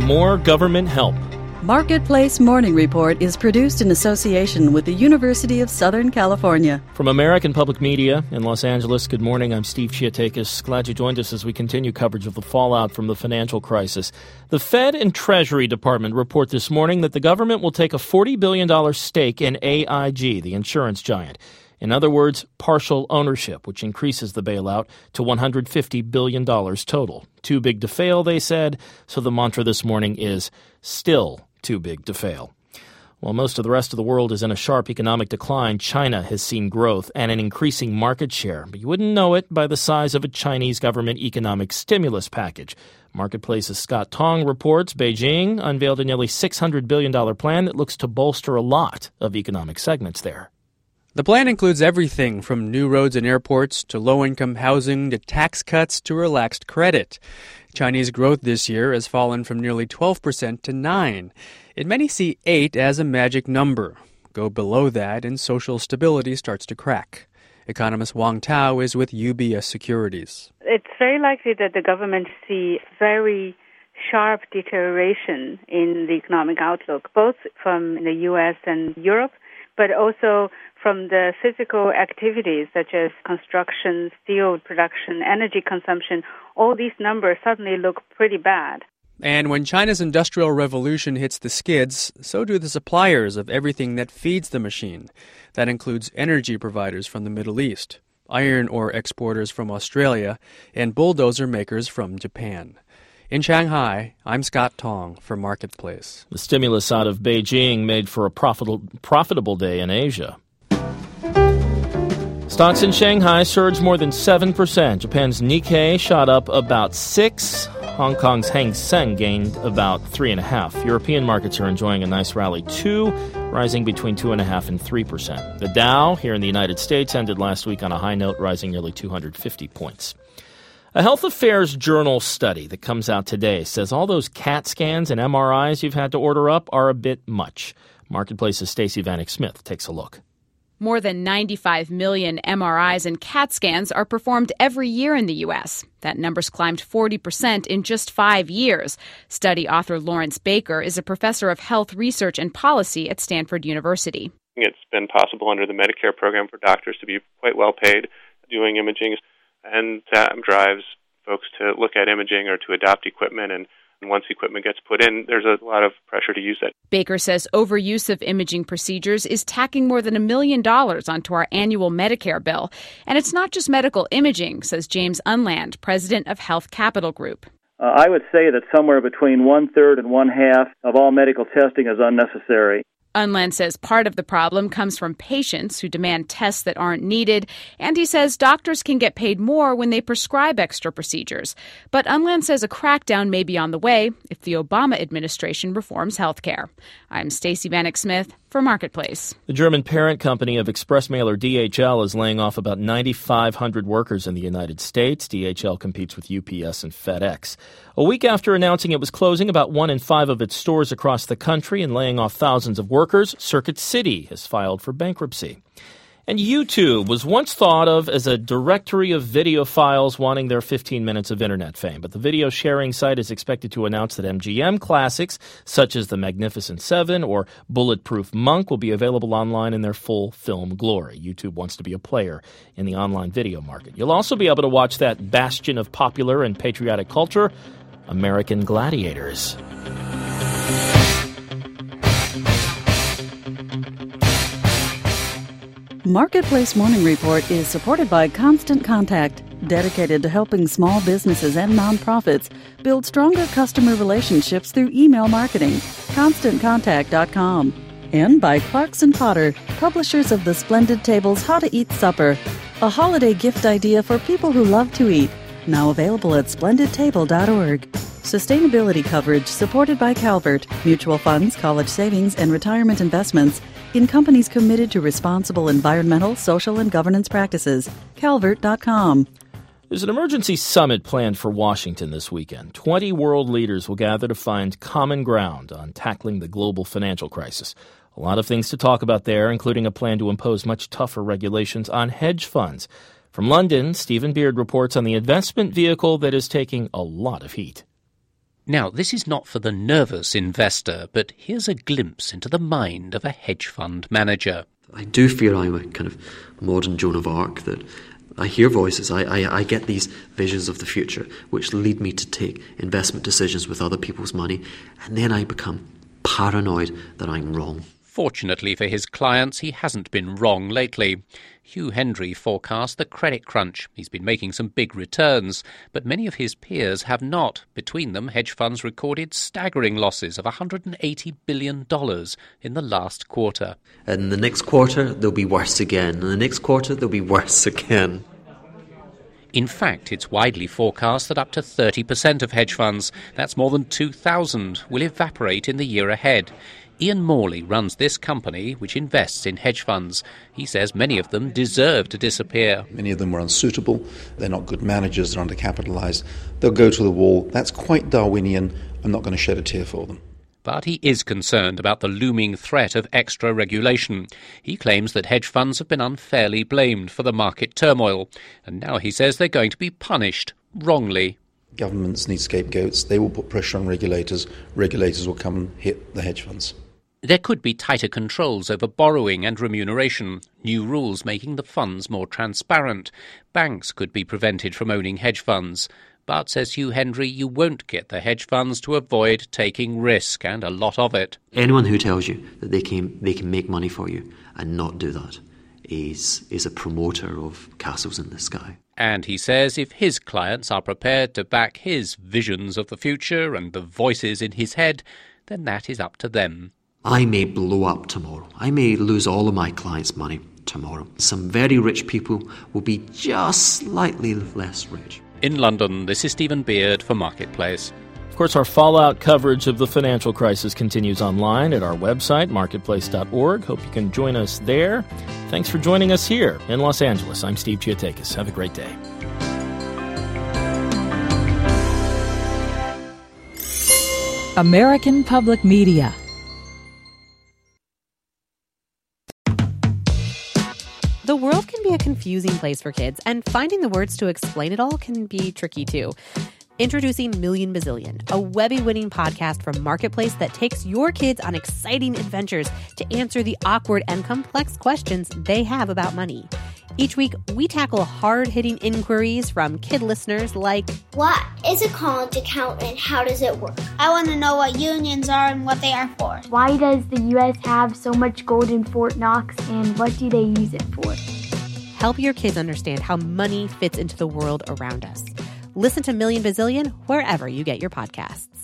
more government help. Marketplace Morning Report is produced in association with the University of Southern California. From American Public Media in Los Angeles, good morning. I'm Steve Chiatakis. Glad you joined us as we continue coverage of the fallout from the financial crisis. The Fed and Treasury Department report this morning that the government will take a $40 billion stake in AIG, the insurance giant. In other words, partial ownership, which increases the bailout to $150 billion total. Too big to fail, they said, so the mantra this morning is still too big to fail. While most of the rest of the world is in a sharp economic decline, China has seen growth and an increasing market share. But you wouldn't know it by the size of a Chinese government economic stimulus package. Marketplace's Scott Tong reports Beijing unveiled a nearly $600 billion plan that looks to bolster a lot of economic segments there. The plan includes everything from new roads and airports to low-income housing to tax cuts to relaxed credit. Chinese growth this year has fallen from nearly 12% to 9%. And many see 8 as a magic number. Go below that and social stability starts to crack. Economist Wang Tao is with UBS Securities. It's very likely that the government see very sharp deterioration in the economic outlook, both from the U.S. and Europe, but also from the physical activities such as construction, steel production, energy consumption. All these numbers suddenly look pretty bad. And when China's industrial revolution hits the skids, so do the suppliers of everything that feeds the machine. That includes energy providers from the Middle East, iron ore exporters from Australia, and bulldozer makers from Japan. In Shanghai, I'm Scott Tong for Marketplace. The stimulus out of Beijing made for a profitable day in Asia. Stocks in Shanghai surged more than 7%. Japan's Nikkei shot up about 6%. Hong Kong's Hang Seng gained about 3.5%. European markets are enjoying a nice rally, too, rising between 2.5% and 3%. The Dow here in the United States ended last week on a high note, rising nearly 250 points. A Health Affairs Journal study that comes out today says all those CAT scans and MRIs you've had to order up are a bit much. Marketplace's Stacey Vanek Smith takes a look. More than 95 million MRIs and CAT scans are performed every year in the U.S. That number's climbed 40% in just 5 years. Study author Lawrence Baker is a professor of health research and policy at Stanford University. It's been possible under the Medicare program for doctors to be quite well paid doing imaging, and that drives folks to look at imaging or to adopt equipment, and once equipment gets put in, there's a lot of pressure to use it. Baker says overuse of imaging procedures is tacking more than $1 million onto our annual Medicare bill. And it's not just medical imaging, says James Unland, president of Health Capital Group. I would say that somewhere between 1/3 and 1/2 of all medical testing is unnecessary. Unland says part of the problem comes from patients who demand tests that aren't needed, and he says doctors can get paid more when they prescribe extra procedures. But Unland says a crackdown may be on the way if the Obama administration reforms health care. I'm Stacey Vanek Smith for Marketplace. The German parent company of express mailer DHL is laying off about 9,500 workers in the United States. DHL competes with UPS and FedEx. A week after announcing it was closing about 1 in 5 of its stores across the country and laying off thousands of workers, Circuit City has filed for bankruptcy. And YouTube was once thought of as a directory of video files wanting their 15 minutes of internet fame. But the video sharing site is expected to announce that MGM classics, such as The Magnificent Seven or Bulletproof Monk, will be available online in their full film glory. YouTube wants to be a player in the online video market. You'll also be able to watch that bastion of popular and patriotic culture, American Gladiators. Marketplace Morning Report is supported by Constant Contact, dedicated to helping small businesses and nonprofits build stronger customer relationships through email marketing. ConstantContact.com. And by Clarkson Potter, publishers of the Splendid Table's How to Eat Supper, a holiday gift idea for people who love to eat. Now available at splendidtable.org. Sustainability coverage supported by Calvert, mutual funds, college savings, and retirement investments in companies committed to responsible environmental, social, and governance practices. Calvert.com. There's an emergency summit planned for Washington this weekend. 20 world leaders will gather to find common ground on tackling the global financial crisis. A lot of things to talk about there, including a plan to impose much tougher regulations on hedge funds. From London, Stephen Beard reports on the investment vehicle that is taking a lot of heat. Now, this is not for the nervous investor, but here's a glimpse into the mind of a hedge fund manager. I do fear I'm a kind of modern Joan of Arc, that I hear voices, I get these visions of the future which lead me to take investment decisions with other people's money, and then I become paranoid that I'm wrong. Fortunately for his clients, he hasn't been wrong lately. Hugh Hendry forecast the credit crunch. He's been making some big returns, but many of his peers have not. Between them, hedge funds recorded staggering losses of $180 billion in the last quarter. And the next quarter, they'll be worse again. And the next quarter, they'll be worse again. In fact, it's widely forecast that up to 30% of hedge funds, that's more than 2,000, will evaporate in the year ahead. Ian Morley runs this company which invests in hedge funds. He says many of them deserve to disappear. Many of them were unsuitable. They're not good managers. They're undercapitalised. They'll go to the wall. That's quite Darwinian. I'm not going to shed a tear for them. But he is concerned about the looming threat of extra regulation. He claims that hedge funds have been unfairly blamed for the market turmoil. And now he says they're going to be punished wrongly. Governments need scapegoats. They will put pressure on regulators. Regulators will come and hit the hedge funds. There could be tighter controls over borrowing and remuneration, new rules making the funds more transparent. Banks could be prevented from owning hedge funds. But, says Hugh Hendry, you won't get the hedge funds to avoid taking risk, and a lot of it. Anyone who tells you that they can make money for you and not do that is a promoter of castles in the sky. And he says if his clients are prepared to back his visions of the future and the voices in his head, then that is up to them. I may blow up tomorrow. I may lose all of my clients' money tomorrow. Some very rich people will be just slightly less rich. In London, this is Stephen Beard for Marketplace. Of course, our fallout coverage of the financial crisis continues online at our website, marketplace.org. Hope you can join us there. Thanks for joining us here in Los Angeles. I'm Steve Chiatakis. Have a great day. American Public Media. The world can be a confusing place for kids, and finding the words to explain it all can be tricky too. Introducing Million Bazillion, a Webby-winning podcast from Marketplace that takes your kids on exciting adventures to answer the awkward and complex questions they have about money. Each week, we tackle hard-hitting inquiries from kid listeners like, what is a college account and how does it work? I want to know what unions are and what they are for. Why does the U.S. have so much gold in Fort Knox and what do they use it for? Help your kids understand how money fits into the world around us. Listen to Million Bazillion wherever you get your podcasts.